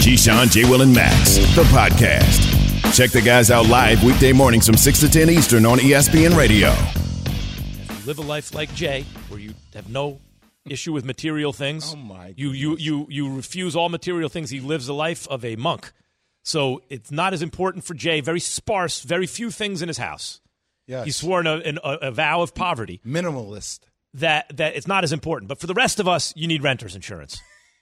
Keyshawn, J. Will, and Max, the podcast. Check the guys out live weekday mornings from 6 to 10 Eastern on ESPN Radio. If you live a life like Jay, where you have no issue with material things, oh my you refuse all material things. He lives a life of a monk. So it's not as important for Jay. Very sparse, very few things in his house. Yes. He's sworn a vow of poverty. Minimalist. That it's not as important. But for the rest of us, you need renter's insurance.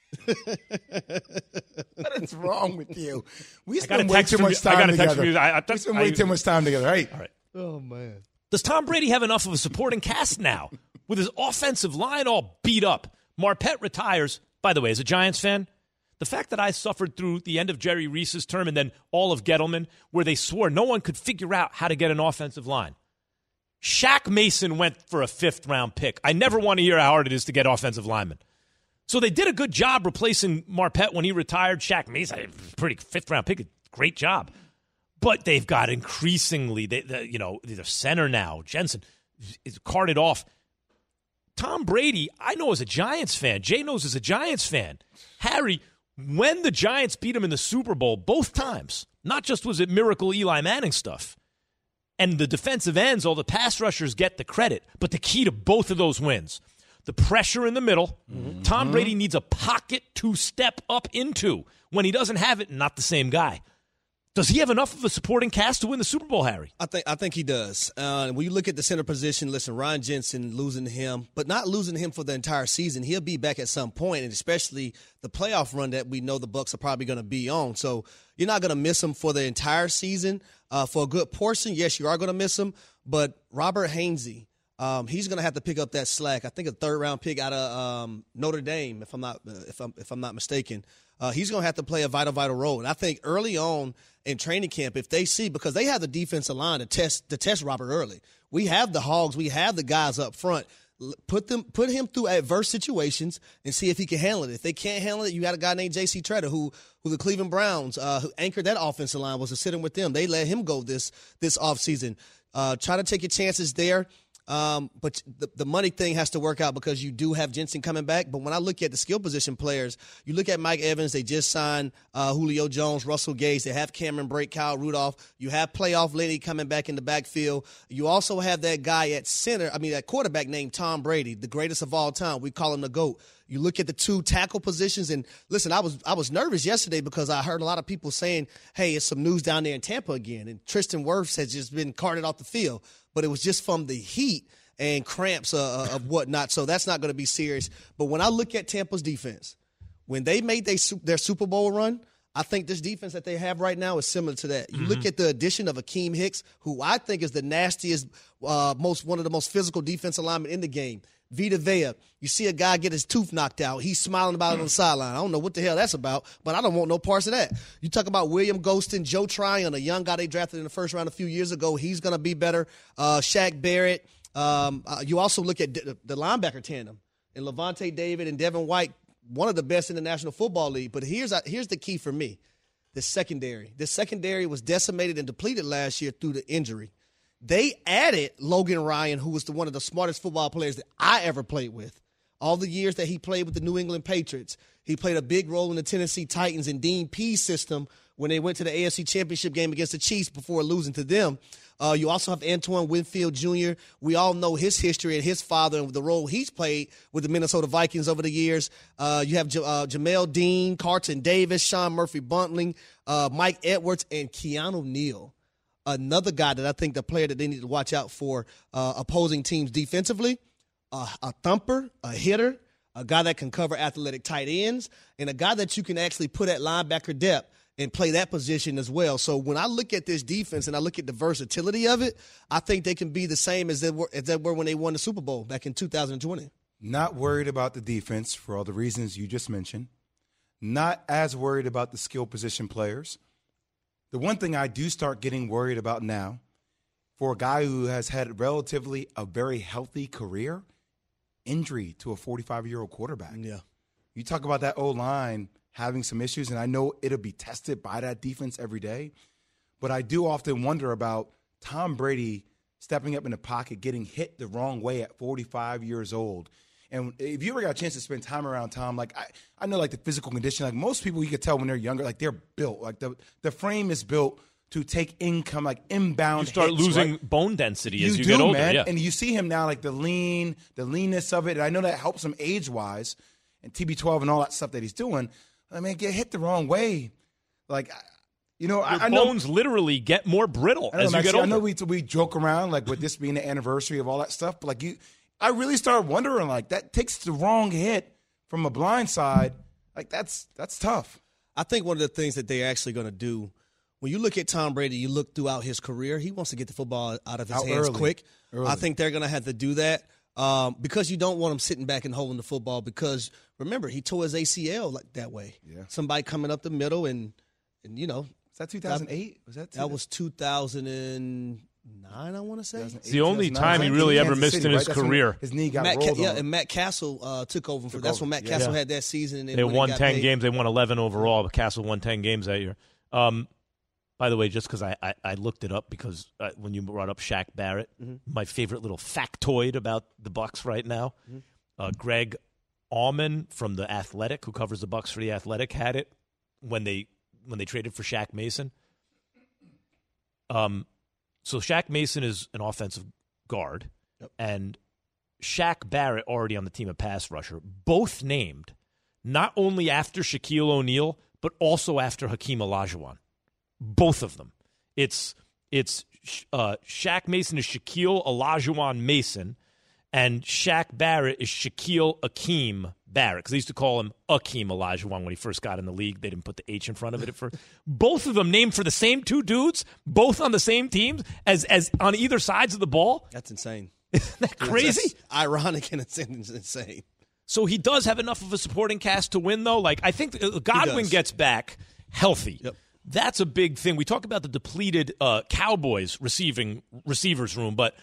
What is wrong with you? We I got a spend way text too from much you. I got time a text from together. you. We spend way too much time together. Right? All right. Oh, man. Does Tom Brady have enough of a supporting cast now with his offensive line all beat up? Marpet retires. By the way, as a Giants fan, the fact that I suffered through the end of Jerry Reese's term and then all of Gettleman, where they swore no one could figure out how to get an offensive line. Shaq Mason went for a 5th-round pick. I never want to hear how hard it is to get offensive linemen. So they did a good job replacing Marpet when he retired. Shaq Mason, pretty 5th-round pick, great job. But they've got increasingly, they're center now. Jensen is carted off. Tom Brady, I know as a Giants fan. Jay knows as a Giants fan. Harry, when the Giants beat him in the Super Bowl both times, not just was it miracle Eli Manning stuff, and the defensive ends, all the pass rushers get the credit, but the key to both of those wins, the pressure in the middle, Tom Brady needs a pocket to step up into. When he doesn't have it, not the same guy. Does he have enough of a supporting cast to win the Super Bowl, Harry? I think he does. When you look at the center position, listen, Ryan Jensen losing him, but not losing him for the entire season. He'll be back at some point, and especially the playoff run that we know the Bucs are probably going to be on. So you're not going to miss him for the entire season. For a good portion, yes, you are going to miss him. But Robert Hainsey, he's going to have to pick up that slack. I think a 3rd-round pick out of Notre Dame, if I'm not mistaken. He's going to have to play a vital role. And I think early on in training camp, if they see, because they have the defensive line to test Robert early. We have the Hogs. We have the guys up front. Put him through adverse situations and see if he can handle it. If they can't handle it, you got a guy named J.C. Tretter who the Cleveland Browns, who anchored that offensive line, was sitting with them. They let him go this offseason. Try to take your chances there. But the money thing has to work out because you do have Jensen coming back. But when I look at the skill position players, you look at Mike Evans, they just signed Julio Jones, Russell Gage. They have Cameron Brate, Kyle Rudolph. You have playoff Lenny coming back in the backfield. You also have that guy at that quarterback named Tom Brady, the greatest of all time. We call him the GOAT. You look at the 2 tackle positions, and listen, I was nervous yesterday because I heard a lot of people saying, hey, it's some news down there in Tampa again, and Tristan Wirfs has just been carted off the field. But it was just from the heat and cramps of whatnot, so that's not going to be serious. But when I look at Tampa's defense, when they made their Super Bowl run, I think this defense that they have right now is similar to that. You look at the addition of Akeem Hicks, who I think is the nastiest, one of the most physical defensive linemen in the game. Vita Vea, you see a guy get his tooth knocked out. He's smiling about it on the sideline. I don't know what the hell that's about, but I don't want no parts of that. You talk about William Golston, Joe Tryon, a young guy they drafted in the 1st round a few years ago. He's going to be better. Shaq Barrett. You also look at the linebacker tandem and Levante David and Devin White, one of the best in the National Football League. But here's the key for me, the secondary. The secondary was decimated and depleted last year through the injury. They added Logan Ryan, who was one of the smartest football players that I ever played with. All the years that he played with the New England Patriots, he played a big role in the Tennessee Titans and Dean Pease system when they went to the AFC Championship game against the Chiefs before losing to them. You also have Antoine Winfield Jr. We all know his history and his father and the role he's played with the Minnesota Vikings over the years. You have Jamel Dean, Carlton Davis, Sean Murphy-Buntling, Mike Edwards, and Keanu Neal. Another guy that I think the player that they need to watch out for opposing teams defensively, a thumper, a hitter, a guy that can cover athletic tight ends, and a guy that you can actually put at linebacker depth and play that position as well. So when I look at this defense and I look at the versatility of it, I think they can be the same as they were when they won the Super Bowl back in 2020. Not worried about the defense for all the reasons you just mentioned. Not as worried about the skill position players. The one thing I do start getting worried about now, for a guy who has had relatively a very healthy career, injury to a 45-year-old quarterback. Yeah. You talk about that O-line having some issues, and I know it'll be tested by that defense every day, but I do often wonder about Tom Brady stepping up in the pocket, getting hit the wrong way at 45 years old, And if you ever got a chance to spend time around Tom, like I know like the physical condition, like most people you could tell when they're younger, like they're built, like the frame is built to take income, like inbound. You start hits, losing right? bone density as you do, get older. Man. Yeah. And you see him now, like the leanness of it. And I know that helps him age-wise and TB12 and all that stuff that he's doing. I mean, get hit the wrong way. Like, you know, Your I know. bones literally get more brittle as you get older. I know we joke around, like, with this being the anniversary of all that stuff. But, like, I really started wondering, like, that takes the wrong hit from a blind side. Like, that's tough. I think one of the things that they're actually going to do, when you look at Tom Brady, you look throughout his career, he wants to get the football out of his hands quick. I think they're going to have to do that because you don't want him sitting back and holding the football because, remember, he tore his ACL like that way. Yeah. Somebody coming up the middle and you know. Was that 2008? That was 2009, I want to say. It's the only time he really ever missed in his career. His knee got rolled on. And Matt Castle took over for. That's when Matt Castle had that season. And they won 10 games. They won 11 overall. But Castle won 10 games that year. By the way, just because I looked it up because when you brought up Shaq Barrett, my favorite little factoid about the Bucs right now, Greg Auman from The Athletic, who covers the Bucs for The Athletic, had it when they traded for Shaq Mason. So Shaq Mason is an offensive guard, and Shaq Barrett already on the team, a pass rusher, both named not only after Shaquille O'Neal, but also after Hakeem Olajuwon. Both of them. It's Shaq Mason is Shaquille Olajuwon Mason, and Shaq Barrett is Shaquille Akeem Barrett, because they used to call him Akeem Olajuwon when he first got in the league. They didn't put the H in front of it at first. Both of them named for the same two dudes, both on the same teams, as on either sides of the ball. That's insane. Isn't that crazy? That's ironic and it's insane. So he does have enough of a supporting cast to win, though. Like, I think Godwin gets back healthy. Yep. That's a big thing. We talk about the depleted Cowboys receivers room, but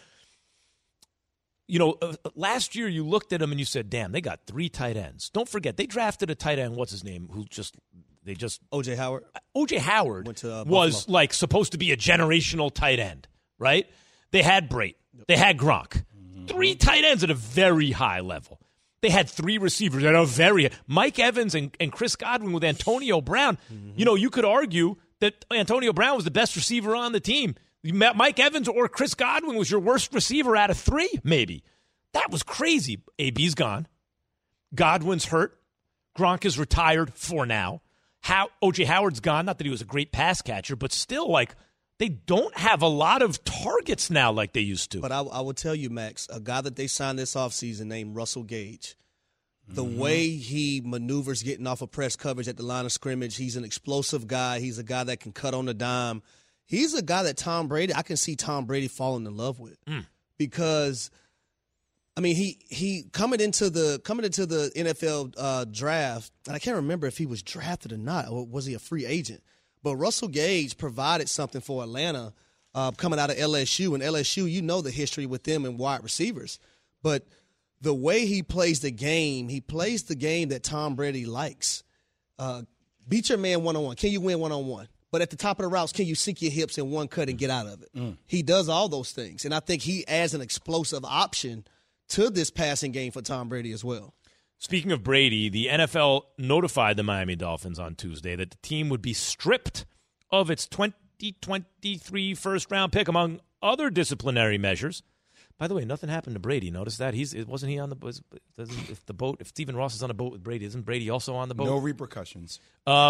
you know, last year you looked at them and you said, "Damn, they got 3 tight ends." Don't forget they drafted a tight end. What's his name? O.J. Howard. O.J. Howard went to was like supposed to be a generational tight end, right? They had Brate. They had Gronk. 3 tight ends at a very high level. They had 3 receivers at a very Mike Evans and Chris Godwin with Antonio Brown. You know, you could argue that Antonio Brown was the best receiver on the team. Mike Evans or Chris Godwin was your worst receiver out of 3, maybe. That was crazy. AB's gone. Godwin's hurt. Gronk is retired for now. O.J. Howard's gone. Not that he was a great pass catcher, but still, like, they don't have a lot of targets now like they used to. But I will tell you, Max, a guy that they signed this offseason named Russell Gage, the way he maneuvers getting off of press coverage at the line of scrimmage, he's an explosive guy. He's a guy that can cut on the dime. He's a guy that I can see Tom Brady falling in love with because, I mean, he coming into the NFL draft, and I can't remember if he was drafted or not, or was he a free agent? But Russell Gage provided something for Atlanta coming out of LSU. And LSU, you know the history with them and wide receivers. But the way he plays the game that Tom Brady likes. Beat your man one-on-one. Can you win one-on-one? But at the top of the routes, can you sink your hips in one cut and get out of it? He does all those things. And I think he adds an explosive option to this passing game for Tom Brady as well. Speaking of Brady, the NFL notified the Miami Dolphins on Tuesday that the team would be stripped of its 2023 first-round pick, among other disciplinary measures. By the way, nothing happened to Brady. Notice that wasn't he on the boat? If Stephen Ross is on a boat with Brady, isn't Brady also on the boat? No repercussions.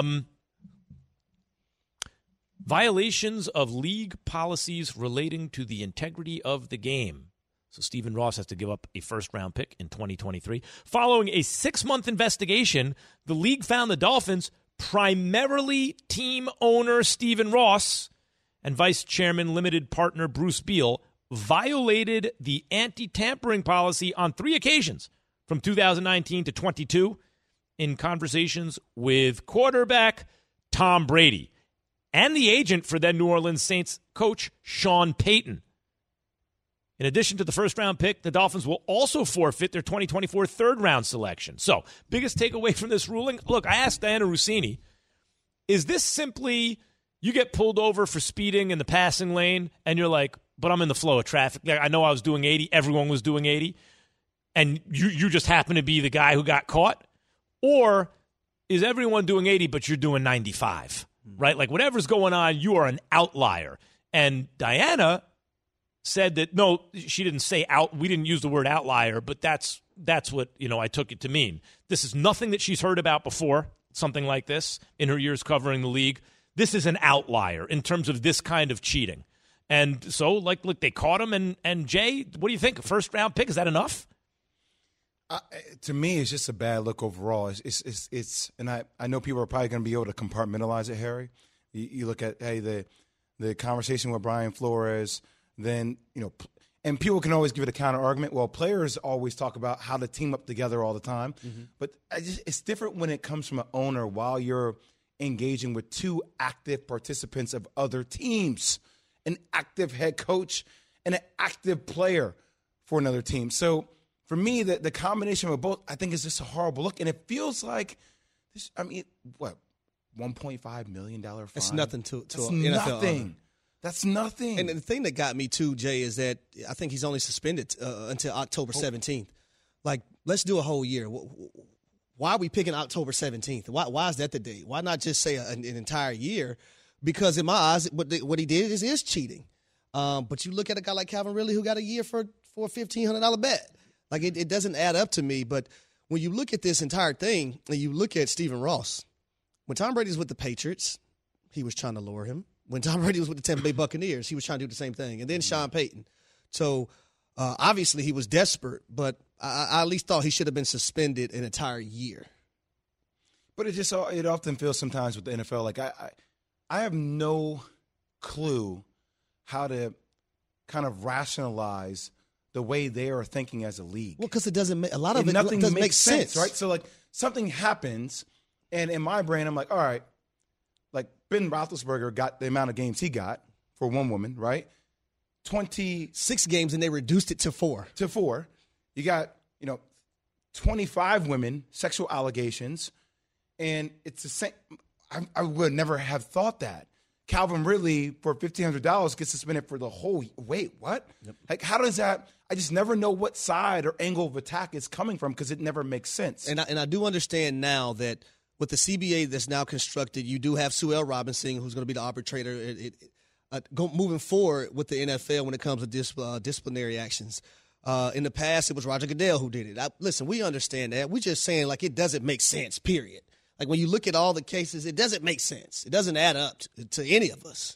Violations of league policies relating to the integrity of the game. So Stephen Ross has to give up a first-round pick in 2023. Following a 6-month investigation, the league found the Dolphins, primarily team owner Stephen Ross and vice chairman limited partner Bruce Beal, violated the anti-tampering policy on 3 occasions from 2019 to 22 in conversations with quarterback Tom Brady and the agent for then New Orleans Saints coach Sean Payton. In addition to the first-round pick, the Dolphins will also forfeit their 2024 third-round selection. So, biggest takeaway from this ruling? Look, I asked Diana Rossini, is this simply you get pulled over for speeding in the passing lane and you're like, but I'm in the flow of traffic. I know I was doing 80. Everyone was doing 80. and you just happen to be the guy who got caught? Or is everyone doing 80 but you're doing 95, right? Like whatever's going on, you are an outlier. And Diana said that, no, she didn't say out. We didn't use the word outlier, but that's what, I took it to mean. This is nothing that she's heard about before, something like this, in her years covering the league. This is an outlier in terms of this kind of cheating. And so, look, they caught him. And Jay, what do you think? A first-round pick, is that enough? To me, it's just a bad look overall. It's and I know people are probably going to be able to compartmentalize it, Harry. You look at, hey, the conversation with Brian Flores, then, and people can always give it a counter argument. Well, players always talk about how to team up together all the time. Mm-hmm. But it's different when it comes from an owner while you're engaging with two active participants of other teams, an active head coach and an active player for another team. So for me, the combination of both, I think, is just a horrible look. And it feels like, $1.5 million fine? It's nothing to That's an NFL nothing. owner. That's nothing. And the thing that got me too, Jay, is that I think he's only suspended until October 17th. Like, let's do a whole year. Why are we picking October 17th? Why is that the date? Why not just say an entire year? Because in my eyes, what he did is cheating. But you look at a guy like Calvin Ridley who got a year for a $1,500 bet. Like, it doesn't add up to me. But when you look at this entire thing and you look at Stephen Ross, when Tom Brady was with the Patriots, he was trying to lure him. When Tom Brady was with the Tampa Bay Buccaneers, he was trying to do the same thing. And then Sean Payton. So, obviously, he was desperate, but I at least thought he should have been suspended an entire year. But it often feels sometimes with the NFL, like I have no clue how to kind of rationalize the way they are thinking as a league. Well, because it doesn't make – a lot of it nothing doesn't make sense, right? So, like, something happens, and in my brain, I'm like, all right, like Ben Roethlisberger got the amount of games he got for one woman, right? 26 games, and they reduced it to 4. You got, 25 women, sexual allegations, and it's the same. I would never have thought that. Calvin Ridley, for $1,500, gets suspended for the whole – wait, what? Yep. Like, how does that – I just never know what side or angle of attack it's coming from because it never makes sense. And I do understand now that with the CBA that's now constructed, you do have Sue L. Robinson, who's going to be the arbitrator moving forward with the NFL when it comes to disciplinary actions. In the past, it was Roger Goodell who did it. Listen, we understand that. We're just saying, like, it doesn't make sense, period. Like, when you look at all the cases, it doesn't make sense. It doesn't add up to any of us.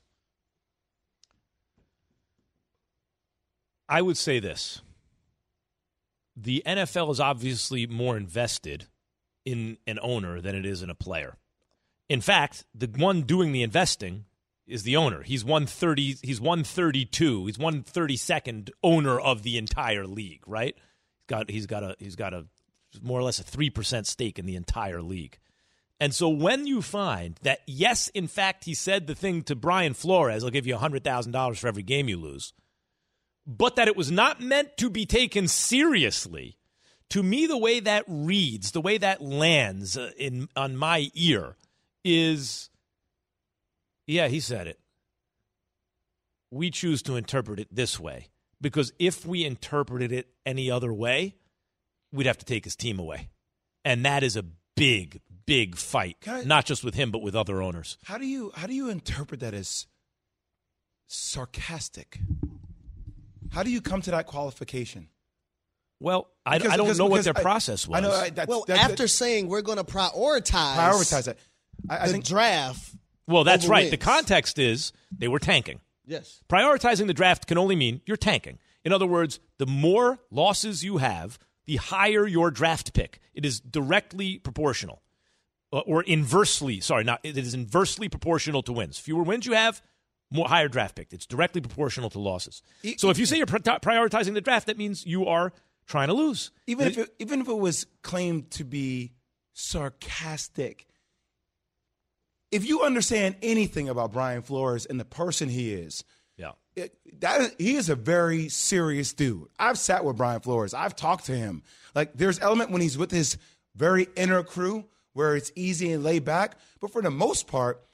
I would say this. The NFL is obviously more invested in an owner than it is in a player. In fact, the one doing the investing is the owner. He's 130. He's 132. He's 132nd owner of the entire league. Right? He's got a more or less a 3% stake in the entire league. And so when you find that, yes, in fact, he said the thing to Brian Flores, I'll give you $100,000 for every game you lose, but that it was not meant to be taken seriously, to me, the way that reads, the way that lands on my ear is, yeah, he said it. We choose to interpret it this way, because if we interpreted it any other way, we'd have to take his team away. And that is a big fight, not just with him, but with other owners. How do you interpret that as sarcastic? How do you come to that qualification? Well, I don't know what their process was. I know. After saying we're going to prioritize that, I think draft. Well, that's right. The context is they were tanking. Yes. Prioritizing the draft can only mean you're tanking. In other words, the more losses you have, the higher your draft pick. It is directly proportional. Or inversely, it is inversely proportional to wins. Fewer wins you have, higher draft pick. It's directly proportional to losses. So if you say you're prioritizing the draft, that means you are trying to lose. Even if it was claimed to be sarcastic, if you understand anything about Brian Flores and the person he is, he is a very serious dude. I've sat with Brian Flores. I've talked to him. Like, there's element when he's with his very inner crew where it's easy and laid back. But for the most part,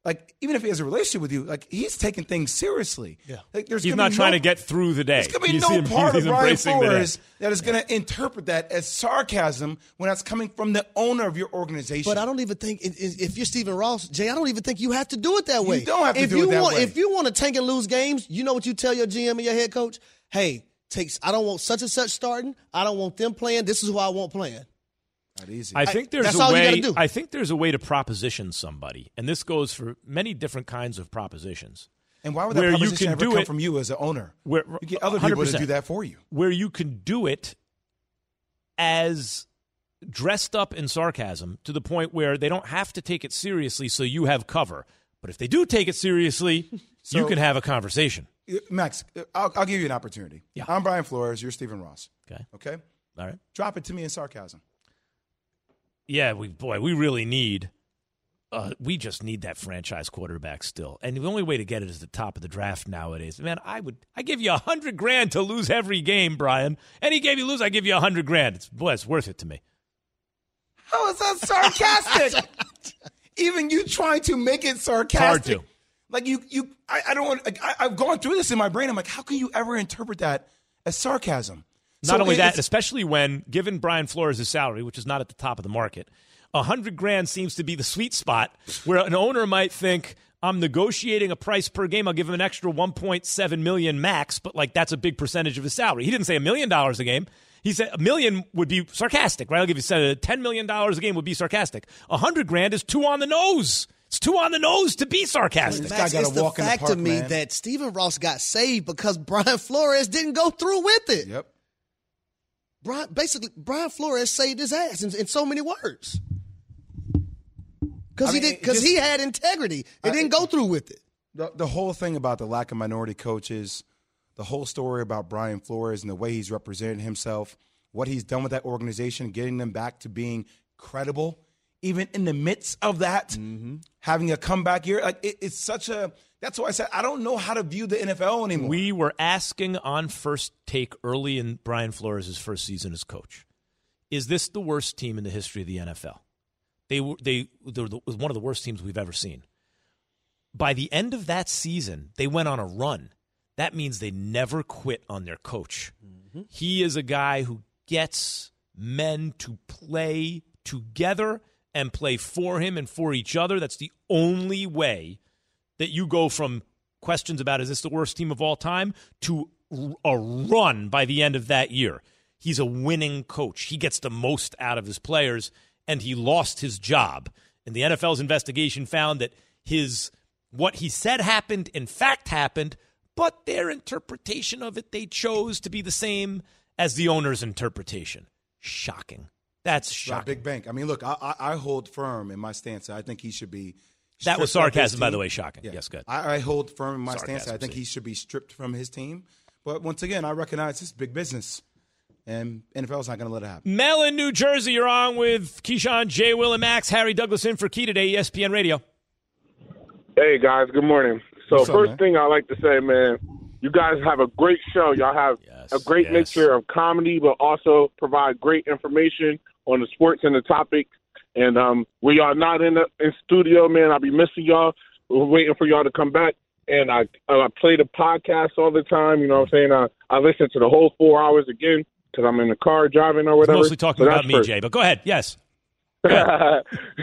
like, even if he has a relationship with you, like, he's taking things seriously. Yeah. Like, he's not trying to get through the day. There's going to be no part of Brian Flores that is going to interpret that as sarcasm when that's coming from the owner of your organization. But I don't even think, if you're Stephen Ross, Jay, I don't even think you have to do it that way. You don't have to do it that way. If you want to tank and lose games, you know what you tell your GM and your head coach? Hey, I don't want such and such starting. I don't want them playing. This is who I want playing. Not easy. I think there's that's a all way. you gotta do. I think there's a way to proposition somebody, and this goes for many different kinds of propositions. And why would that proposition ever come from you as an owner? You get other people 100%. to do that for you. Where you can do it as dressed up in sarcasm to the point where they don't have to take it seriously, so you have cover. But if they do take it seriously, you can have a conversation. Max, I'll give you an opportunity. Yeah. I'm Brian Flores. You're Stephen Ross. Okay? All right. Drop it to me in sarcasm. Yeah, we really need we just need that franchise quarterback still. And the only way to get it is the top of the draft nowadays. Man, I give you $100,000 to lose every game, Brian. Any game you lose, I give you $100,000. It's worth it to me. How is that sarcastic? Even you trying to make it sarcastic. Hard to. Like I don't want. I've gone through this in my brain. I'm like, how can you ever interpret that as sarcasm? Not only that, especially when, given Brian Flores' salary, which is not at the top of the market, $100,000 seems to be the sweet spot where an owner might think, I'm negotiating a price per game. I'll give him an extra $1.7 million max, but like that's a big percentage of his salary. He didn't say $1 million a game. He said $1 million would be sarcastic, right? I'll give you $10 million a game would be sarcastic. $100,000 is too on the nose. It's too on the nose to be sarcastic. Max, it's the fact to me that Stephen Ross got saved because Brian Flores didn't go through with it. Yep. Brian Flores saved his ass in so many words. Because he had integrity. He didn't go through with it. The whole thing about the lack of minority coaches, the whole story about Brian Flores and the way he's represented himself, what he's done with that organization, getting them back to being credible, even in the midst of that, having a comeback year. Like it's such a – that's why I said I don't know how to view the NFL anymore. We were asking on First Take early in Brian Flores' first season as coach, is this the worst team in the history of the NFL? They were one of the worst teams we've ever seen. By the end of that season, they went on a run. That means they never quit on their coach. He is a guy who gets men to play together and play for him and for each other. That's the only way that you go from questions about is this the worst team of all time to a run by the end of that year. He's a winning coach. He gets the most out of his players, and he lost his job. And the NFL's investigation found that what he said happened, in fact happened, but their interpretation of it, they chose to be the same as the owner's interpretation. Shocking. That's shocking. Big bank. I mean, look, I hold firm in my stance. I think he should be. That was sarcasm, by the way. Shocking. Yeah. Yes, good. I hold firm in my sarcasm, stance. I think he should be stripped from his team. But once again, I recognize it's big business, and NFL's not going to let it happen. Mellon, New Jersey, you're on with Keyshawn, J. Will, and Max. Harry Douglas in for Key today, ESPN Radio. Hey, guys. Good morning. So first thing I like to say, man, you guys have a great show. Y'all have a great mixture of comedy, but also provide great information on the sports and the topic. And we are not in studio, man. I'll be missing y'all. We're waiting for y'all to come back. And I play the podcast all the time. You know what I'm saying? I listen to the whole 4 hours again because I'm in the car driving or whatever. Mostly talking about me, Jay, but go ahead. Yes. Go ahead.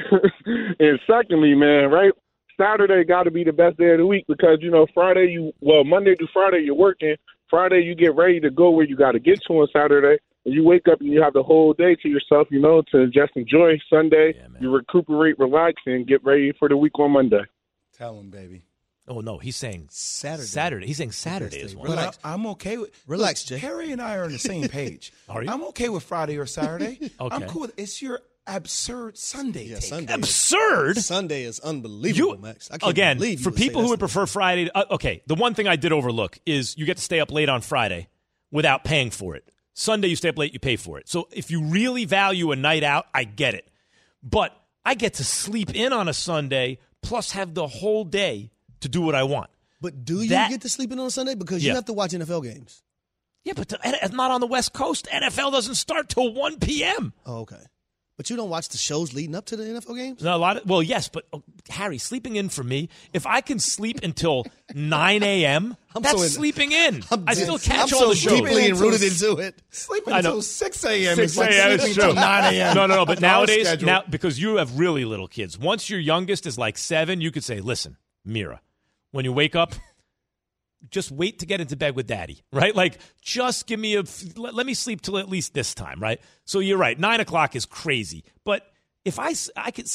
And secondly, man, right? Saturday got to be the best day of the week because, you know, Monday to Friday you're working. Friday you get ready to go where you got to get to on Saturday. And you wake up and you have the whole day to yourself, you know, to just enjoy Sunday. Yeah, you recuperate, relax, and get ready for the week on Monday. Tell him, baby. Oh, no, he's saying Saturday. He's saying Saturday is one. But I'm okay with – relax, Jay. Harry and I are on the same page. Are you? I'm okay with Friday or Saturday. Okay. I'm cool with it's your absurd Sunday take. Sunday absurd? Sunday is unbelievable, Max. I can't again, believe you for people who would prefer Friday okay, the one thing I did overlook is you get to stay up late on Friday without paying for it. Sunday, you stay up late, you pay for it. So if you really value a night out, I get it. But I get to sleep in on a Sunday plus have the whole day to do what I want. But do you get to sleep in on a Sunday? Because you have to watch NFL games. Yeah, but it's not on the West Coast. NFL doesn't start till 1 p.m. Oh, okay. But you don't watch the shows leading up to the NFL games? No, yes, but Harry, sleeping in for me, if I can sleep until 9 a.m., that's sleeping in. I still catch all the shows. I'm so deeply rooted into it. Sleeping until 6 a.m. 6 a.m. is true. 9 a.m. No, but nowadays, because you have really little kids, once your youngest is like 7, you could say, listen, Mira, when you wake up, just wait to get into bed with daddy, right? Like, just give me let me sleep till at least this time, right? So you're right. 9 o'clock is crazy. But if it's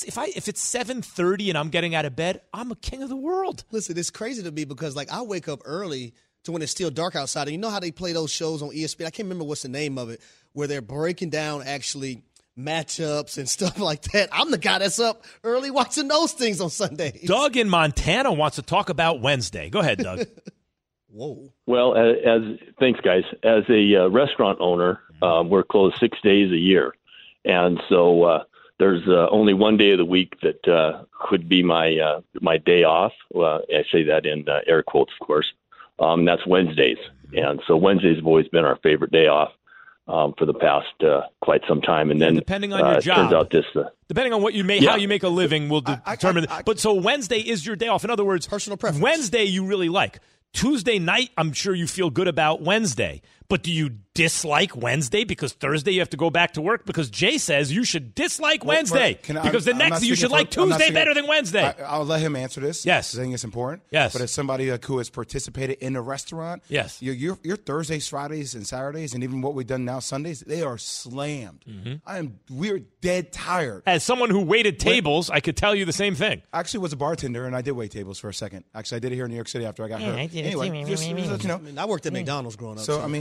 7:30 and I'm getting out of bed, I'm a king of the world. Listen, it's crazy to me because, like, I wake up early to when it's still dark outside. And you know how they play those shows on ESPN? I can't remember what's the name of it, where they're breaking down actually matchups and stuff like that. I'm the guy that's up early watching those things on Sundays. Doug in Montana wants to talk about Wednesday. Go ahead, Doug. Whoa. Well, thanks, guys. As a restaurant owner, we're closed 6 days a year. And so there's only one day of the week that could be my day off. Well, I say that in air quotes, of course. That's Wednesdays. And so Wednesdays have always been our favorite day off for the past quite some time. And then depending on your job, turns out this, depending on what you make, how you make a living will determine. But so Wednesday is your day off. In other words, personal preference. Wednesday you really like. Tuesday night, I'm sure you feel good about Wednesday. But do you dislike Wednesday because Thursday you have to go back to work? Because Jay says you should dislike Wednesday because the next you should like Tuesday better than Wednesday. I'll let him answer this. Yes. I think it's important. Yes. But as somebody who has participated in a restaurant, yes, your Thursdays, Fridays, and Saturdays, and even what we've done now Sundays, they are slammed. Mm-hmm. We're dead tired. As someone who waited tables, I could tell you the same thing. I actually was a bartender, and I did wait tables for a second. Actually, I did it here in New York City after I got hurt. I did anyway, just let you know. I worked at McDonald's growing up. So, I mean,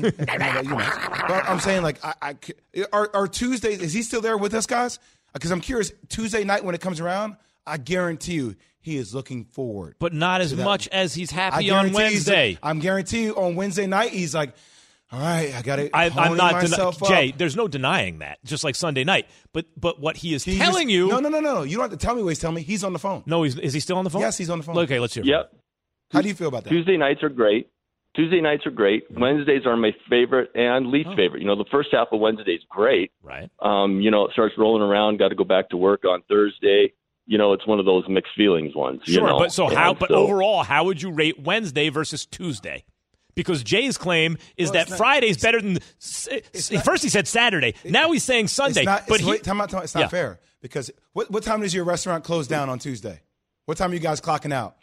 but I'm saying, like, are Tuesdays, is he still there with us, guys? Because I'm curious, Tuesday night when it comes around, I guarantee you he is looking forward. But not as much as he's happy on Wednesday. I'm guarantee you on Wednesday night, he's like, all right, I got to I'm not myself up. Jay, there's no denying that, just like Sunday night. But what he is telling you. No. You don't have to tell me what he's telling me. He's on the phone. No, is he still on the phone? Yes, he's on the phone. Okay, let's hear it. Yep. How do you feel about that? Tuesday nights are great. Wednesdays are my favorite and least favorite. You know, the first half of Wednesday is great. Right. It starts rolling around, got to go back to work on Thursday. You know, it's one of those mixed feelings ones. Sure, you know? but overall, how would you rate Wednesday versus Tuesday? Because Jay's claim is that Friday's better than first he said Saturday. Now he's saying Sunday. It's not fair. Because what time does your restaurant close down on Tuesday? What time are you guys clocking out?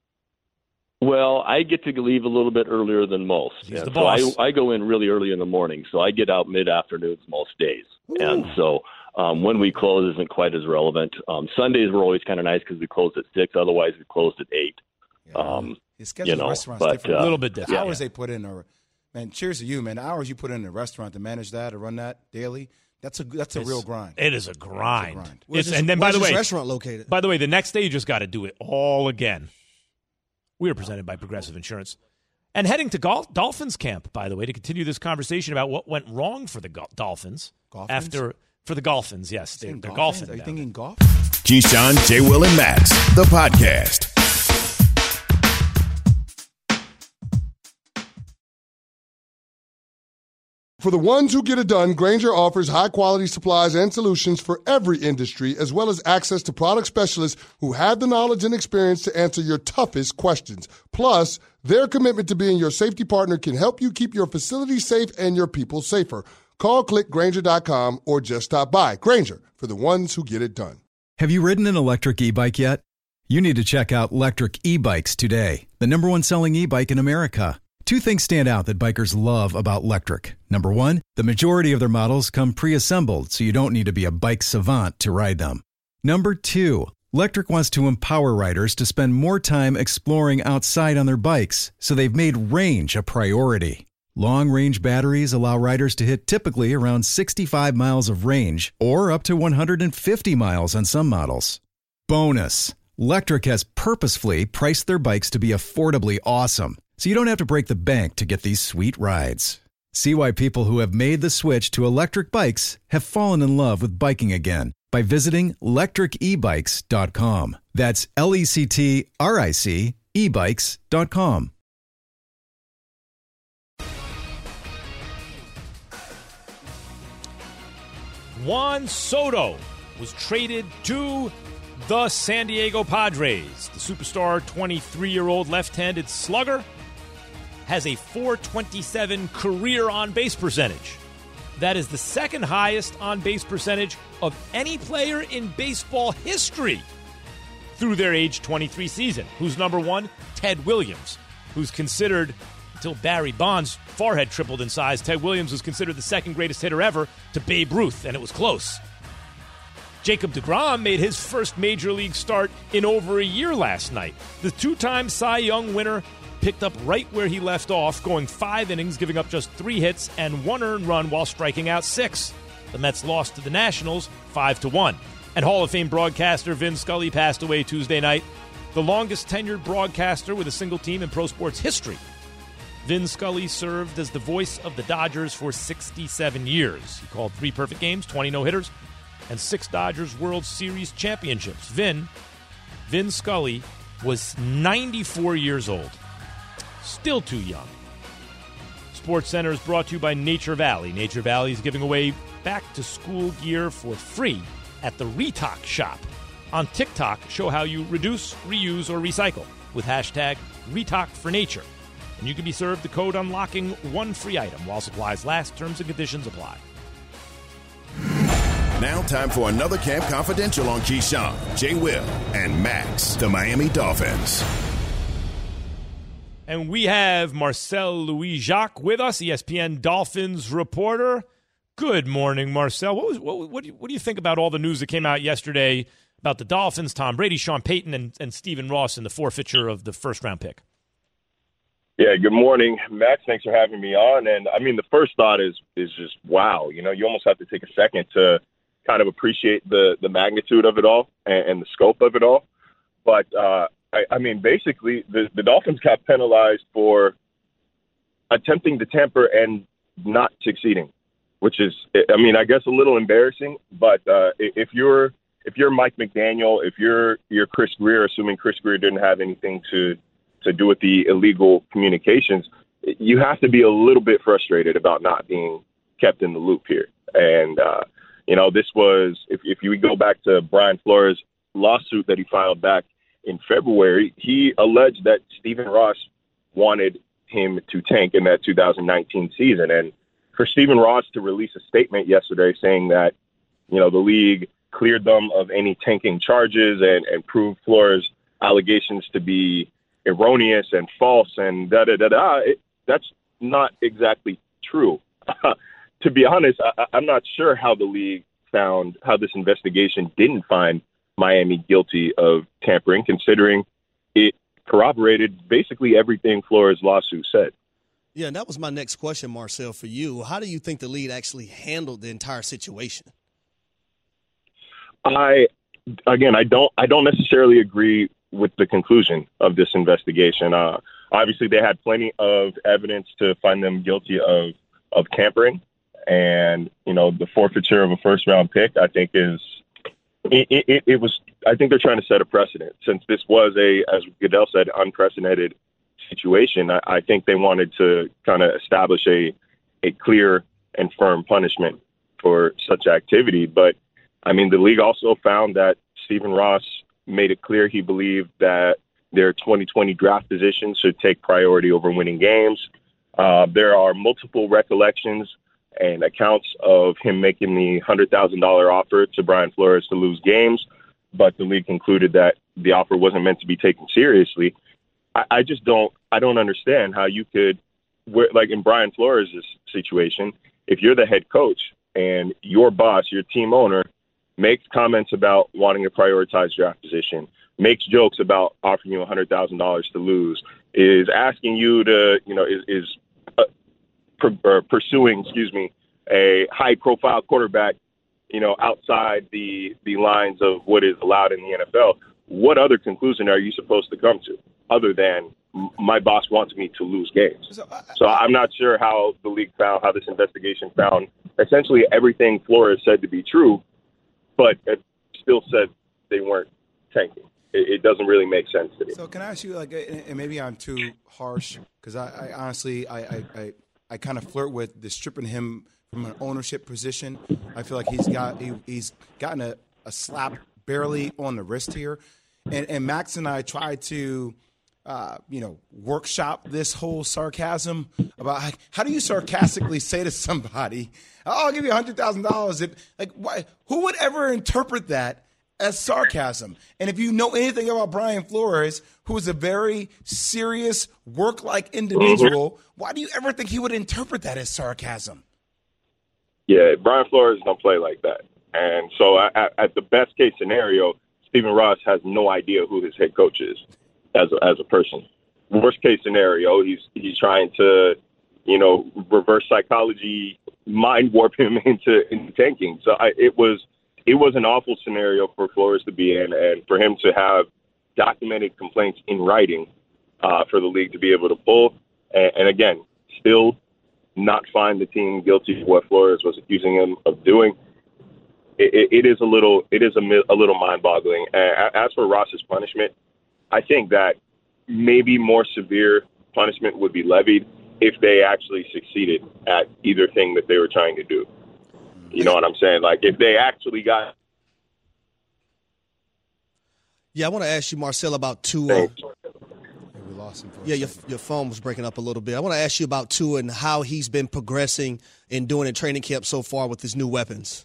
Well, I get to leave a little bit earlier than most. He's the boss. So I go in really early in the morning, so I get out mid-afternoons most days. Ooh. And so when we close isn't quite as relevant. Sundays were always kind of nice because we closed at 6. Otherwise, we closed at 8. His schedule restaurants different. A little bit different. The hours they put in are, man, cheers to you, man. The hours you put in a restaurant to manage that or run that daily, that's a real grind. It is a grind. And then, by the way, restaurant located? By the way, the next day you just got to do it all again. We are presented by Progressive Insurance. And heading to Dolphins camp, by the way, to continue this conversation about what went wrong for the Dolphins. For the Dolphins, yes. They're golfing. Are you thinking golf? Keyshawn, J. Will, and Max, the podcast. For the ones who get it done, Grainger offers high-quality supplies and solutions for every industry, as well as access to product specialists who have the knowledge and experience to answer your toughest questions. Plus, their commitment to being your safety partner can help you keep your facility safe and your people safer. Call, click Grainger.com, or just stop by. Grainger, for the ones who get it done. Have you ridden an electric e-bike yet? You need to check out Electric E-Bikes today, the #1 selling e-bike in America. 2 things stand out that bikers love about Electric. Number 1, the majority of their models come pre-assembled, so you don't need to be a bike savant to ride them. Number 2, Electric wants to empower riders to spend more time exploring outside on their bikes, so they've made range a priority. Long-range batteries allow riders to hit typically around 65 miles of range, or up to 150 miles on some models. Bonus, Electric has purposefully priced their bikes to be affordably awesome, so you don't have to break the bank to get these sweet rides. See why people who have made the switch to electric bikes have fallen in love with biking again by visiting lectricebikes.com. That's LECTRIC ebikes.com. Juan Soto was traded to the San Diego Padres. The superstar 23-year-old left-handed slugger has a .427 career on-base percentage. That is the second highest on-base percentage of any player in baseball history through their age 23 season. Who's number one? Ted Williams, who's considered, until Barry Bonds' forehead tripled in size, Ted Williams was considered the second greatest hitter ever to Babe Ruth, and it was close. Jacob deGrom made his first major league start in over a year last night. The two-time Cy Young winner picked up right where he left off, going 5 innings, giving up just 3 hits and 1 earned run while striking out 6. The Mets lost to the Nationals 5-1. And Hall of Fame broadcaster Vin Scully passed away Tuesday night, the longest tenured broadcaster with a single team in pro sports history. Vin Scully served as the voice of the Dodgers for 67 years. He called 3 perfect games, 20 no-hitters, and 6 Dodgers World Series championships. Vin Scully was 94 years old. Still too young. SportsCenter is brought to you by Nature Valley. Nature Valley is giving away back-to-school gear for free at the Retalk shop. On TikTok, show how you reduce, reuse, or recycle with hashtag RetalkForNature. And you can be served the code unlocking 1 free item while supplies last. Terms and conditions apply. Now time for another Camp Confidential on Keyshawn, J. Will, and Max, the Miami Dolphins. And we have Marcel Louis-Jacques with us, ESPN Dolphins reporter. Good morning, Marcel. What do you think about all the news that came out yesterday about the Dolphins, Tom Brady, Sean Payton, and Stephen Ross in the forfeiture of the first-round pick? Yeah, good morning, Max. Thanks for having me on. And, I mean, the first thought is just, wow. You know, you almost have to take a second to kind of appreciate the magnitude of it all and the scope of it all. But, I mean, basically, the Dolphins got penalized for attempting to tamper and not succeeding, which is, I mean, I guess a little embarrassing. But if you're Mike McDaniel, if you're Chris Grier, assuming Chris Grier didn't have anything to do with the illegal communications, you have to be a little bit frustrated about not being kept in the loop here. And, you know, this was, if you go back to Brian Flores' lawsuit that he filed back in February, he alleged that Stephen Ross wanted him to tank in that 2019 season. And for Stephen Ross to release a statement yesterday saying that, you know, the league cleared them of any tanking charges and proved Flores' allegations to be erroneous and false and that's not exactly true. To be honest, I'm not sure how the league found how this investigation didn't find Miami guilty of tampering, considering it corroborated basically everything Flores' lawsuit said. Yeah, and that was my next question, Marcel, for you. How do you think the league actually handled the entire situation? I don't necessarily agree with the conclusion of this investigation. Obviously, they had plenty of evidence to find them guilty of tampering, and you know the forfeiture of a first-round pick. I think it was. I think they're trying to set a precedent since this was as Goodell said, unprecedented situation. I think they wanted to kind of establish a clear and firm punishment for such activity. But I mean, the league also found that Stephen Ross made it clear he believed that their 2020 draft position should take priority over winning games. There are multiple recollections and accounts of him making the $100,000 offer to Brian Flores to lose games, but the league concluded that the offer wasn't meant to be taken seriously. I don't understand how you could, like in Brian Flores' situation, if you're the head coach and your boss, your team owner, makes comments about wanting to prioritize draft position, makes jokes about offering you $100,000 to lose, is asking you to, you know, is pursuing, a high-profile quarterback, you know, outside the lines of what is allowed in the NFL. What other conclusion are you supposed to come to other than my boss wants me to lose games? So I'm not sure how the league found, how this investigation found essentially everything Flores said to be true, but it still said they weren't tanking. It doesn't really make sense to me. So can I ask you, like, and maybe I'm too harsh, because I honestly, I kind of flirt with the stripping him from an ownership position. I feel like he's gotten a slap barely on the wrist here. And Max and I tried to, workshop this whole sarcasm about how do you sarcastically say to somebody, "Oh, I'll give you $100,000." Who would ever interpret that as sarcasm? And if you know anything about Brian Flores, who is a very serious, work-like individual, why do you ever think he would interpret that as sarcasm? Yeah, Brian Flores don't play like that. And so at the best case scenario, Stephen Ross has no idea who his head coach is as a person. Worst case scenario, he's trying to, reverse psychology, mind warp him into tanking. So it was an awful scenario for Flores to be in, and for him to have documented complaints in writing for the league to be able to pull. And again, still not find the team guilty of what Flores was accusing him of doing. It is a little mind-boggling. As for Ross's punishment, I think that maybe more severe punishment would be levied if they actually succeeded at either thing that they were trying to do. You know what I'm saying? Like if they actually got. Yeah, I want to ask you, Marcel, about Tua. We lost him. Yeah, your phone was breaking up a little bit. I want to ask you about Tua and how he's been progressing and doing in training camp so far with his new weapons.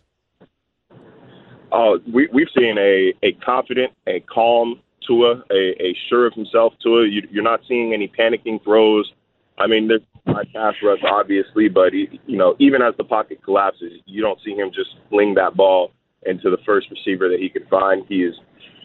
We've seen a confident, a calm Tua, a sure of himself Tua. You're not seeing any panicking throws. I mean, there's high pass rush, obviously, but even as the pocket collapses, you don't see him just fling that ball into the first receiver that he could find. He is,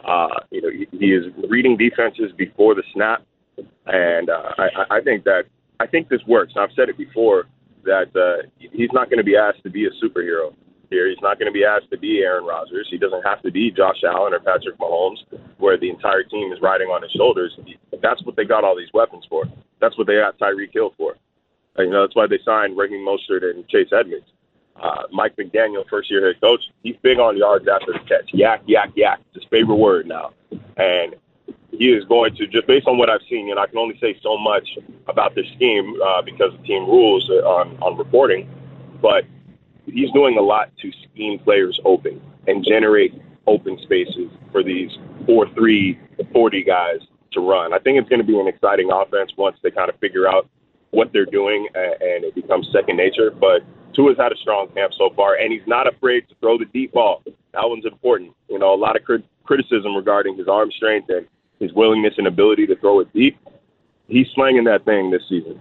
he is reading defenses before the snap, and I think this works. I've said it before that he's not going to be asked to be a superhero here. He's not going to be asked to be Aaron Rodgers. He doesn't have to be Josh Allen or Patrick Mahomes, where the entire team is riding on his shoulders. That's what they got all these weapons for. That's what they got Tyreek Hill for. That's why they signed Raheem Mostert and Chase Edmonds. Mike McDaniel, first-year head coach, he's big on yards after the catch. Yak, yak, yak. It's his favorite word now. And he is going to, just based on what I've seen, I can only say so much about this scheme because of team rules on reporting, but he's doing a lot to scheme players open and generate open spaces for these 4-3, 40 guys to run. I think it's going to be an exciting offense once they kind of figure out what they're doing and it becomes second nature. But Tua's had a strong camp so far, and he's not afraid to throw the deep ball. That one's important. A lot of criticism regarding his arm strength and his willingness and ability to throw it deep. He's slanging that thing this season.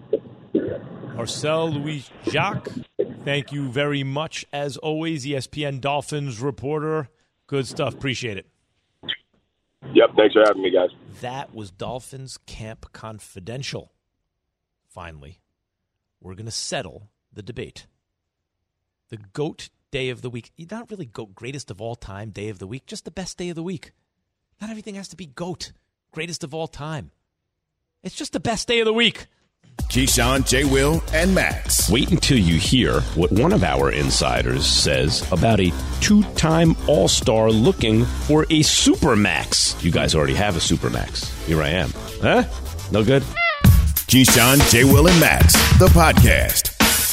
Marcel Louis-Jacques, thank you very much. As always, ESPN Dolphins reporter. Good stuff. Appreciate it. Yep, thanks for having me, guys. That was Dolphins Camp Confidential. Finally, we're going to settle the debate. The GOAT day of the week. Not really GOAT, greatest of all time day of the week, just the best day of the week. Not everything has to be GOAT, greatest of all time. It's just the best day of the week. Keyshawn, J. Will, and Max. Wait until you hear what one of our insiders says about a two-time All-Star looking for a Supermax. You guys already have a Supermax. Here I am. Huh? No good? Keyshawn, J. Will, and Max, the podcast.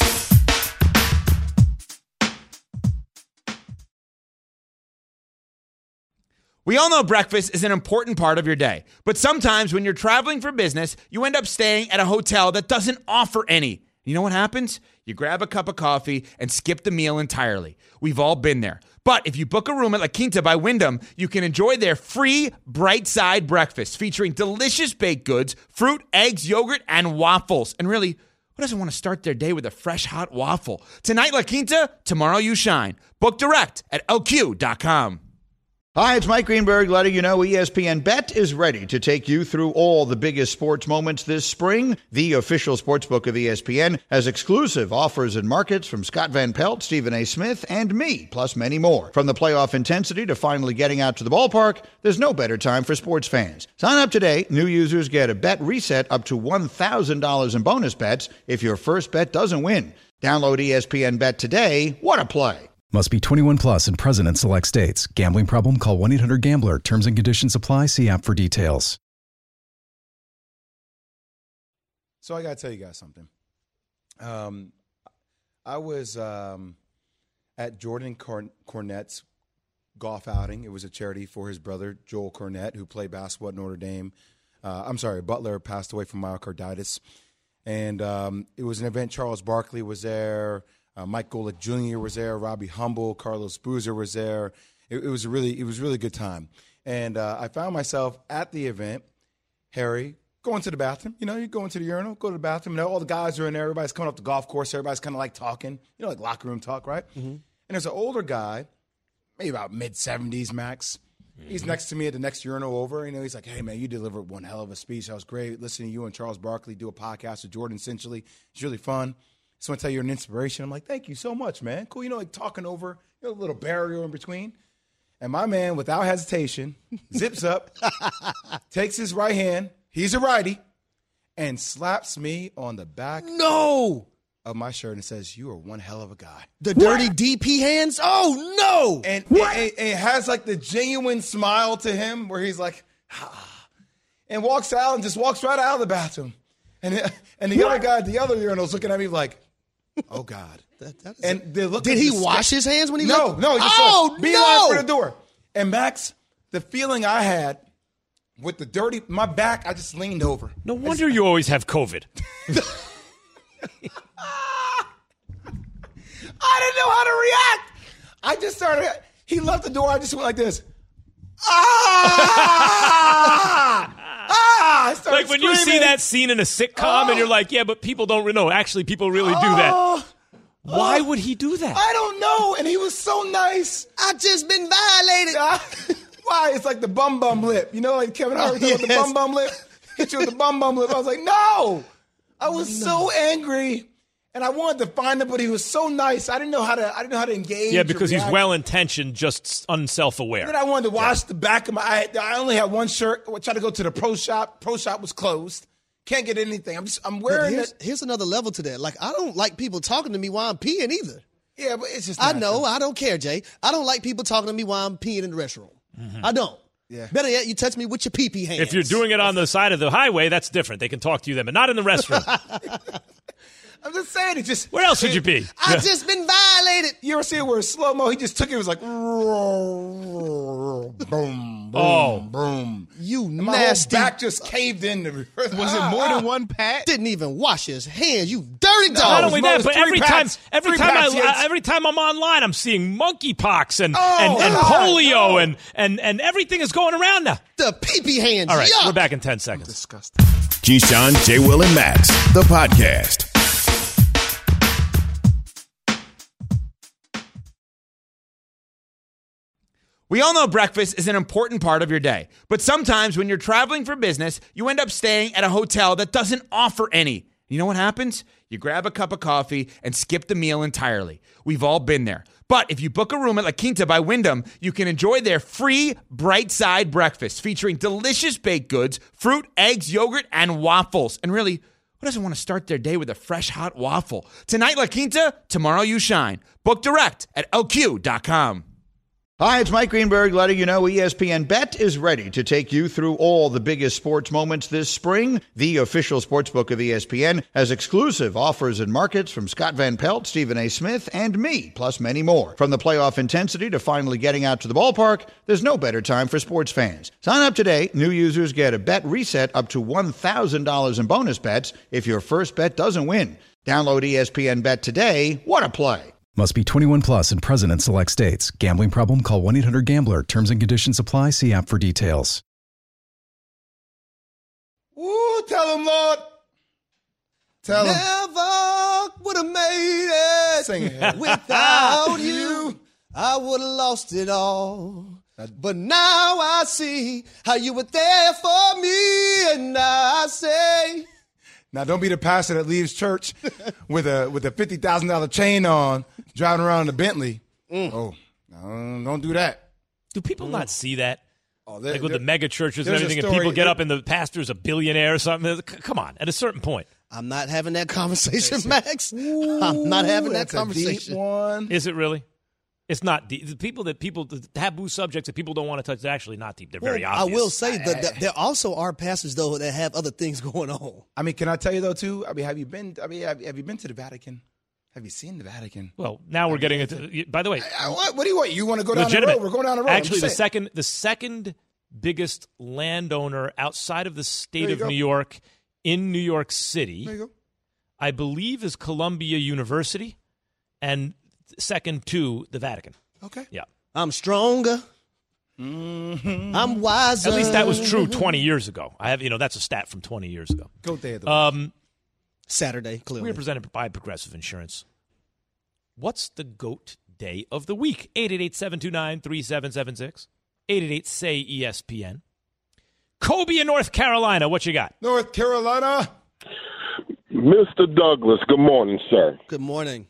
We all know breakfast is an important part of your day, but sometimes when you're traveling for business, you end up staying at a hotel that doesn't offer any. You know what happens? You grab a cup of coffee and skip the meal entirely. We've all been there. But if you book a room at La Quinta by Wyndham, you can enjoy their free Bright Side breakfast featuring delicious baked goods, fruit, eggs, yogurt, and waffles. And really, who doesn't want to start their day with a fresh, hot waffle? Tonight, La Quinta, tomorrow you shine. Book direct at LQ.com. Hi, it's Mike Greenberg letting you know ESPN Bet is ready to take you through all the biggest sports moments this spring. The official sportsbook of ESPN has exclusive offers and markets from Scott Van Pelt, Stephen A. Smith, and me, plus many more. From the playoff intensity to finally getting out to the ballpark, there's no better time for sports fans. Sign up today. New users get a bet reset up to $1,000 in bonus bets if your first bet doesn't win. Download ESPN Bet today. What a play. Must be 21 plus and present in select states. Gambling problem? Call 1-800-GAMBLER. Terms and conditions apply. See app for details. So I got to tell you guys something. I was at Jordan Cornett's golf outing. It was a charity for his brother, Joel Cornett, who played basketball at Notre Dame. Butler passed away from myocarditis. And it was an event. Charles Barkley was there. Mike Golick Jr. was there. Robbie Humble, Carlos Boozer was there. It was a really good time. And I found myself at the event, Harry, going to the bathroom. You know, you go into the urinal, go to the bathroom. You know, all the guys are in there. Everybody's coming off the golf course. Everybody's kind of like talking, you know, like locker room talk, right? Mm-hmm. And there's an older guy, maybe about mid-70s max. Mm-hmm. He's next to me at the next urinal over. You know, he's like, hey, man, you delivered one hell of a speech. That was great. Listening to you and Charles Barkley do a podcast with Jordan essentially. It's really fun. Just want to tell you you're an inspiration. I'm like, thank you so much, man. Cool. You know, like talking over, you know, a little barrier in between. And my man, without hesitation, zips up, takes his right hand, he's a righty, and slaps me on the back of my shirt and says, you are one hell of a guy. The dirty DP hands? Oh, no. And it has like the genuine smile to him where he's like, and walks out and just walks right out of the bathroom. And the other guy at the other urinal is looking at me like, oh, God. Did he wash his hands when he left? No. He just beeline for the door. And Max, the feeling I had with the dirty, my back, I just leaned over. No wonder you always have COVID. I didn't know how to react. I just started, he left the door, I just went like this. I started like when you see that scene in a sitcom and you're like, yeah, but people don't know. Actually, people really do that. Why would he do that? I don't know. And he was so nice. I just been violated. Why? It's like the bum lip. You know, like Kevin Hart with the bum lip. Hit you with the bum lip. I was like, no. I was so angry. And I wanted to find him, but he was so nice. I didn't know how to engage. Yeah, because he's well-intentioned, just unself-aware. Then I wanted to wash the back of my. I only had one shirt. I tried to go to the pro shop. Pro shop was closed. Can't get anything. I'm wearing it. Here's another level to that. Like, I don't like people talking to me while I'm peeing either. Yeah, but it's just. I know. I don't care, Jay. I don't like people talking to me while I'm peeing in the restroom. Mm-hmm. I don't. Yeah. Better yet, you touch me with your pee-pee hands. If you're doing it on the side of the highway, that's different. They can talk to you then, but not in the restroom. I'm just saying, it just. Where else would you be? I've just been violated. You ever see it where it's slow-mo? He just took it. It was like. Boom, boom, boom. You and nasty. My whole back just caved in. Was it more than one pat? Didn't even wash his hands. You dirty dog. Not only that, but every time I'm online, I'm seeing monkeypox and polio and everything is going around now. The pee-pee hands. All right, yuck. we're back in 10 seconds. Disgusting. Keyshawn, J. Will, and Max, the podcast. We all know breakfast is an important part of your day, but sometimes when you're traveling for business, you end up staying at a hotel that doesn't offer any. You know what happens? You grab a cup of coffee and skip the meal entirely. We've all been there. But if you book a room at La Quinta by Wyndham, you can enjoy their free Bright Side breakfast featuring delicious baked goods, fruit, eggs, yogurt, and waffles. And really, who doesn't want to start their day with a fresh, hot waffle? Tonight, La Quinta, tomorrow you shine. Book direct at LQ.com. Hi, it's Mike Greenberg letting you know ESPN Bet is ready to take you through all the biggest sports moments this spring. The official sportsbook of ESPN has exclusive offers and markets from Scott Van Pelt, Stephen A. Smith, and me, plus many more. From the playoff intensity to finally getting out to the ballpark, there's no better time for sports fans. Sign up today. New users get a bet reset up to $1,000 in bonus bets if your first bet doesn't win. Download ESPN Bet today. What a play. Must be 21 plus and present in select states. Gambling problem? Call 1-800-GAMBLER. Terms and conditions apply. See app for details. Woo, tell him, Lord. Tell him. Never would have made it. Sing it. Without you, I would have lost it all. But now I see how you were there for me, and I say... Now, don't be the pastor that leaves church with a $50,000 chain on, driving around in a Bentley. Oh, no, don't do that. Do people not see that? Oh, like with the mega churches and everything, and people get up and the pastor's a billionaire or something. Come on, at a certain point. I'm not having that conversation, Max. I'm not having that conversation. A deep one. Is it really? It's not deep. The taboo subjects that people don't want to touch, they're actually not deep. They're very obvious. I will say that there also are pastors, though, that have other things going on. I mean, can I tell you, though, too? I mean, have you been to the Vatican? Have you seen the Vatican? Well, now we're getting into. By the way, what do you want? You want to go down the road? We're going down the road. Actually, the second biggest landowner outside of the state of New York in New York City, there you go. I believe, is Columbia University, and second to the Vatican. Okay. Yeah. I'm stronger. Mm-hmm. I'm wiser. At least that was true 20 years ago. That's a stat from 20 years ago. Goat day of the week. Saturday, clearly. We are presented by Progressive Insurance. What's the GOAT day of the week? 888-729-3776. 888-SAY-ESPN. Kobe in North Carolina, what you got? North Carolina. Mr. Douglas, good morning, sir. Good morning.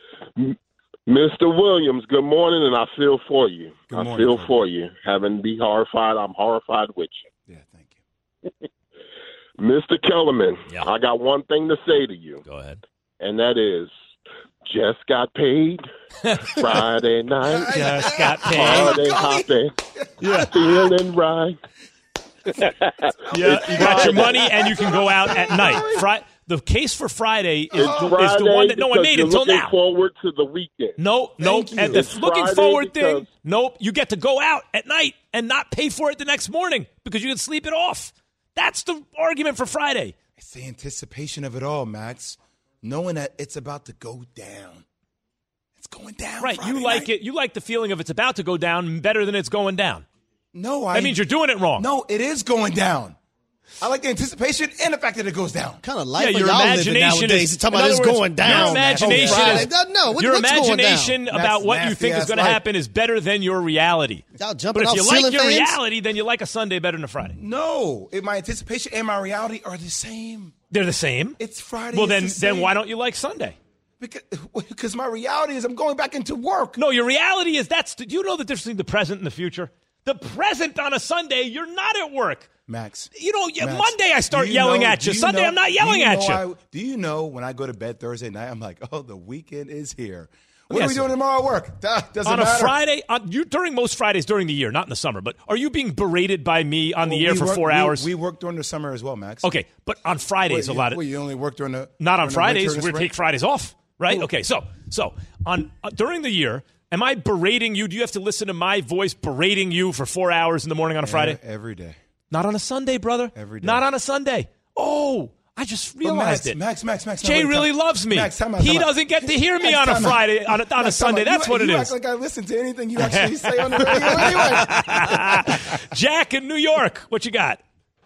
Mr. Williams, good morning, and I feel for you. Good morning, I feel for you. Having be horrified, I'm horrified with you. Yeah, thank you. Mr. Kellerman, Yeah. I got one thing to say to you. Go ahead. And that is, just got paid Friday night. Just got paid. Holiday hopping. Feeling right. Yeah, you got your money, and you can go out at night. The case for Friday is the one that no one made until now. Looking forward to the weekend. Nope. And the looking forward thing, nope. You get to go out at night and not pay for it the next morning because you can sleep it off. That's the argument for Friday. It's the anticipation of it all, Max. Knowing that it's about to go down. It's going down. Right. Friday You like night. it. You like the feeling of it's about to go down better than it's going down. No, that means you're doing it wrong. No, it is going down. I like the anticipation and the fact that it goes down. Kind of life your y'all imagination living nowadays. is Talking about it's going down. Your imagination your imagination about what you think is going to happen is better than your reality. Y'all jumping but if off you like ceiling your fans? reality, then you like a Sunday better than a Friday. No, my anticipation and my reality are the same. They're the same. It's Friday. Well, it's then why don't you like Sunday? Because my reality is I'm going back into work. No, your reality is do you know the difference between the present and the future? The present on a Sunday, you're not at work. Max. Max, Monday I start yelling at you. Sunday I'm not yelling at you. Do you know when I go to bed Thursday night, I'm like, the weekend is here. What are we doing tomorrow at work? Doesn't on matter. A Friday, during most Fridays during the year, not in the summer, but are you being berated by me on the air for 4 hours? We work during the summer as well, Max. Okay, but on Fridays you only work during the not on Fridays. We take Fridays off, right? Ooh. Okay, so on during the year, am I berating you? Do you have to listen to my voice berating you for 4 hours in the morning on a Friday? Every day. Not on a Sunday, brother. Every day. Not on a Sunday. Oh, I just realized it. Max. Jay really loves me. Max, time out. He doesn't get to hear me on a Friday, on a Sunday. That's what it is. You act like I listen to anything you actually say on the radio anyway. Jack in New York, what you got?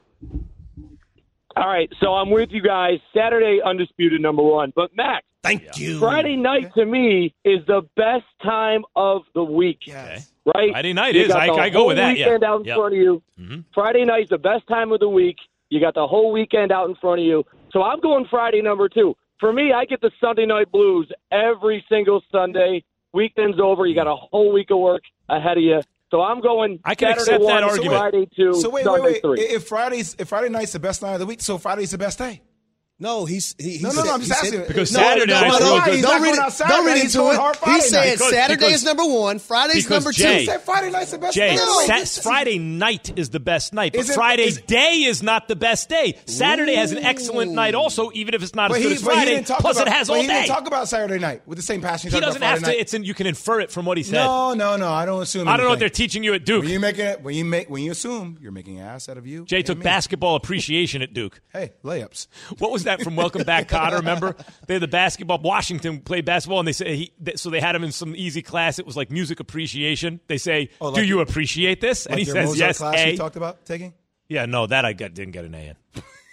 All right, so I'm with you guys. Saturday, undisputed number one. But, Max, thank you. Friday night to me is the best time of the week. Yes. Right? Friday night is. I go with that. Weekend out in front of you. Mm-hmm. Friday night's the best time of the week. You got the whole weekend out in front of you. So I'm going Friday number two. For me, I get the Sunday night blues every single Sunday. Weekend's over. You got a whole week of work ahead of you. So I'm going I can Saturday accept that one, argument. Friday two, Sunday three. If Friday night's the best night of the week, so Friday's the best day. No, he No, I'm just asking. Because Saturday night's real good. Don't read into it. He said Saturday is number one, Friday's number two. He said Friday night's the best day. Friday night is the best night, but Friday day is not the best day. Saturday has an excellent night also, even if it's not as good as Friday. Plus, it has all day. He didn't talk about Saturday night with the same passion. He doesn't have to. You can infer it from what he said. No. I don't assume. I don't know what they're teaching you at Duke. When you assume, you're making an ass out of you. Jay took basketball appreciation at Duke. Hey, layups. What was that from Welcome Back, Kotter? Remember, they had the basketball. Washington played basketball, and they say so they had him in some easy class. It was like music appreciation. They say, "Do you appreciate this?" And he says, Mozart "Yes." Class A. you talked about taking? Yeah, no, that didn't get an A in.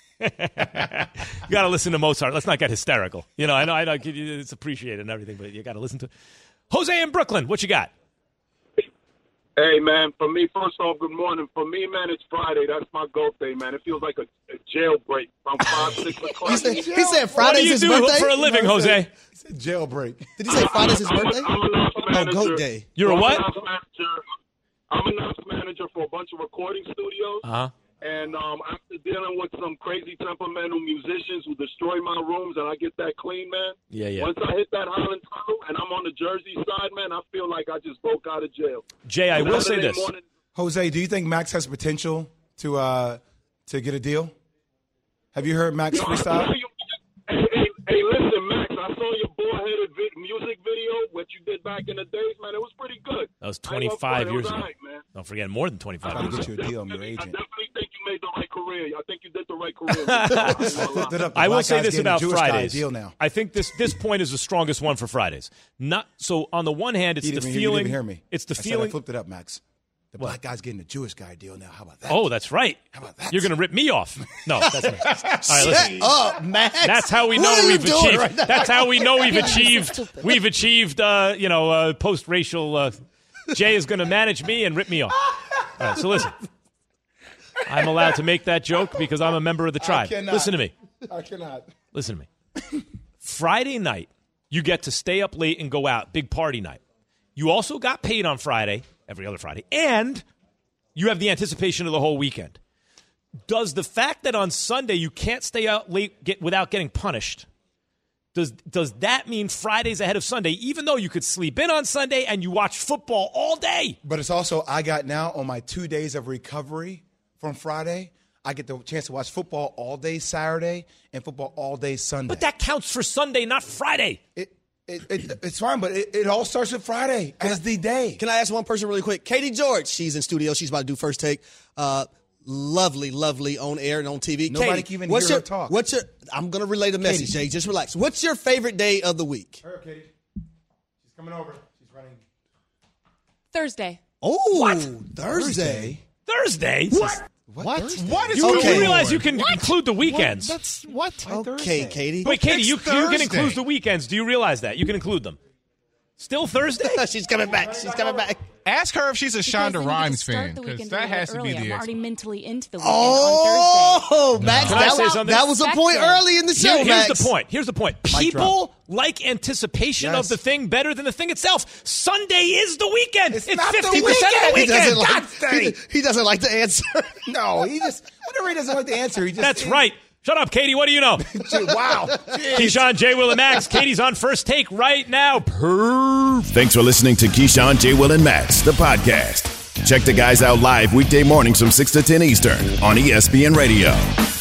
You got to listen to Mozart. Let's not get hysterical. I know, it's appreciated and everything, but you got to listen to Jose in Brooklyn. What you got? Hey, man, for me, first off, good morning. For me, man, it's Friday. That's my GOAT day, man. It feels like a jailbreak from 5, 6 o'clock. He said Friday's his birthday? What do you do for a living, Jose? He said jailbreak. Did he say Friday's his birthday? I'm a GOAT day. You're a what? I'm a announce manager for a bunch of recording studios. Uh-huh. And after dealing with some crazy temperamental musicians who destroy my rooms and I get that clean, man. Yeah. Once I hit that Highland Tunnel and I'm on the Jersey side, man, I feel like I just broke out of jail. Jay, I will say this. Jose, do you think Max has potential to get a deal? Have you heard Max freestyle? Hey, listen, Max, I saw saw your bullheaded music video, what you did back in the days, man. It was pretty good. That was 25 years ago. Right, man. Don't forget, more than 25 years ago. Get you a deal, I'm your agent. I definitely think you made the right career. I think you did the right career. I will say this about Fridays. Deal now. I think this point is the strongest one for Fridays. Not so. On the one hand, it's the feeling. You didn't hear me. It's the I feeling. I flipped it up, Max. The black guy's getting a Jewish guy deal now. How about that? Oh, that's right. How about that? You're going to rip me off. No, that's not. All right, listen. Shut up, Max. That's how we know we've achieved. Right, that's how we know we've achieved. We've achieved. Post-racial. Jay is going to manage me and rip me off. All right, so listen. I'm allowed to make that joke because I'm a member of the tribe. Listen to me. I cannot. Listen to me. Friday night, you get to stay up late and go out. Big party night. You also got paid on Friday, every other Friday, and you have the anticipation of the whole weekend. Does the fact that on Sunday you can't stay out late without getting punished, does that mean Friday's ahead of Sunday, even though you could sleep in on Sunday and you watch football all day? But it's also, I got now on my 2 days of recovery from Friday, I get the chance to watch football all day Saturday and football all day Sunday. But that counts for Sunday, not Friday. It's fine, but it all starts with Friday as the day. Can I ask one person really quick? Katie George, she's in studio. She's about to do First Take. Lovely on air and on TV. Nobody Katie, can even hear her talk. I'm going to relay the message, Jay. Just relax. What's your favorite day of the week? Hurry up, Katie. She's coming over. She's running. Thursday. Oh, what? Thursday? What? What is you realize you can include the weekends? That's what? Okay, Katie. Wait, Katie, you can include the weekends. Do you realize that? You can include them. Still Thursday? She's coming back. Ask her if she's a Shonda Rhimes fan, because that has to be the I'm already mentally into the weekend Oh, on Thursday. Max, that was a point early in the show, Max. Here's the point. People like anticipation of the thing better than the thing itself. Sunday is the weekend. It's 50% of the weekend. He doesn't like the answer. No, whenever he doesn't like the answer, That's right. Shut up, Katie. What do you know? Wow. Keyshawn, J. Will, and Max. Katie's on First Take right now. Thanks for listening to Keyshawn, J. Will, and Max, the podcast. Check the guys out live weekday mornings from 6 to 10 Eastern on ESPN Radio.